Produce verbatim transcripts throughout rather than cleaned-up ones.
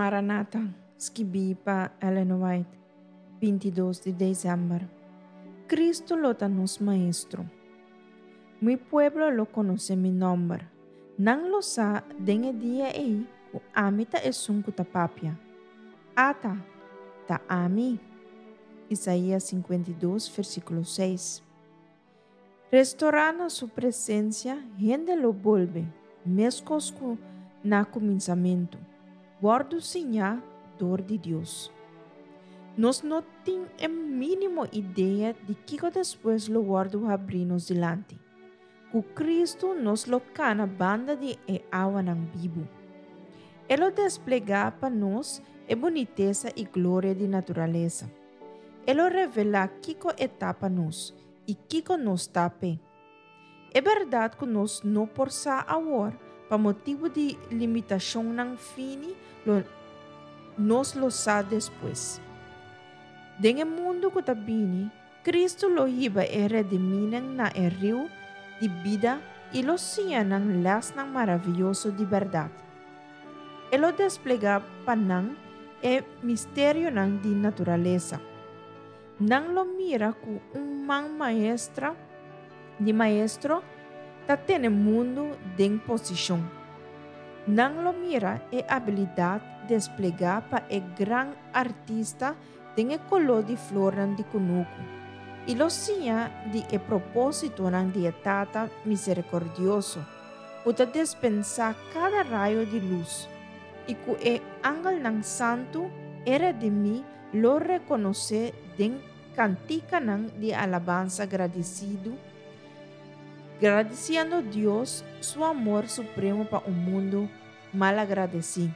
Maranatha, Skibipa, Ellen White, veintidós de diciembre. Cristo lo nos maestro. Mi pueblo lo conoce mi nombre. Nang lo sa den e dia ei ku amita esun kutapapia. Ata, ta ami. Isaías cincuenta y dos, versículo seis. Restaurando su presencia, gente lo vuelve, mescos ku na comienzamento. Guardo sinha dor de Deus. Nós não temos a mínima ideia de que depois lo guardo abrir-nos delante. Com Cristo nos lo cana banda de e awa ng bibo. Ele desplega para nós a boniteza e glória de natureza. Ele revela kiko etapa nos e kiko nos tape. É verdade que nós não por sa agora, para motivo de limitação ng fini, lo, nos lo sa depois. Denge mundo que tabini, Cristo lo iba e rediminan na e rio de vida e lo siya ng las ng maravilhoso de verdade. Ele desplega panang e misterio ng di naturaleza. Nang lo mira ku un mang maestra, di maestro, ta tene mundo den posição. Nang lo mira e habilidade desplega pa e gran artista den e color de flor ng di kunuku. E lo siya di e propósito ng di etata misericordioso, uta despensa cada rayo de luz. E ku e angal ng santo era de mi lo reconoce den cantica ng di alabanza agradecido, agradeciendo Dios su amor supremo para un mundo mal agradecido.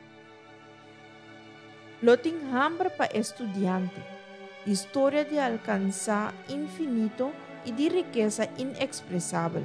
Lo ting hambre pa estudiante, historia de alcanzar infinito y de riqueza inexpresable.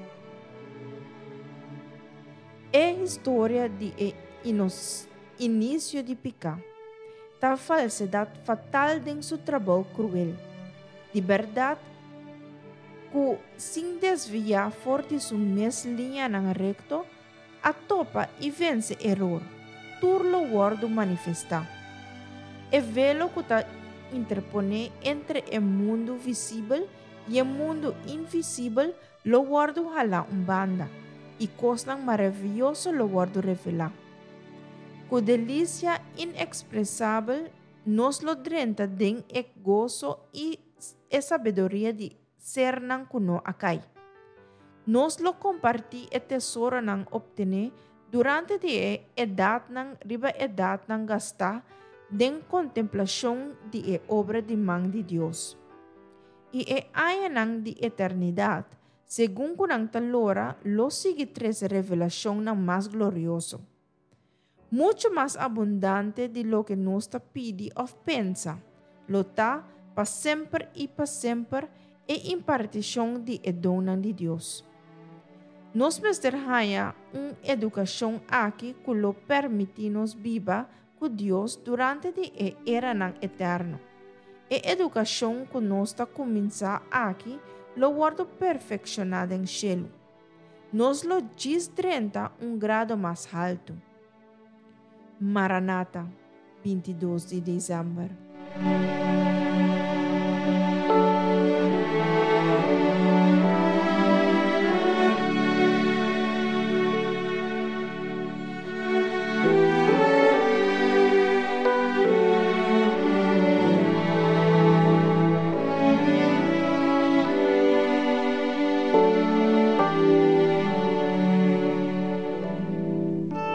É história de e inos, início de picar, da falsidade fatal de seu trabalho cruel. De verdade, que sem desviar forte sua meslinha na recto, a topa e vence error, turlo guardo manifestar. É velo que está interpone entre o mundo visível e o mundo invisível, lo guardo hala um banda, e coisa maravilhosa lo guardo revelar. Com delícia inexpressável, nos lo drenta den e gozo e e sabedoria de ser nang kuno akay. Nos lo comparti e tesouro nang obtene durante de edad nang riba edad nang gasta den contemplação de e obra de mão de Deus. E e aya nang de eternidade, según kunang talora, lo sigue tres revelación nang más glorioso. Mucho más abundante de lo que nos ta pide o pensa, lo ta pa sempre e pa sempre e impartição de edona de Deus. Nos mesterhaya uma educação aqui que lo permite nos viva com Deus durante de e era nang eterno. E educação que nos ta começa aqui lo guardo perfeccionado em cielo. Nos lo desdrenta um grado mais alto. Maranatha, veintidós de diciembre.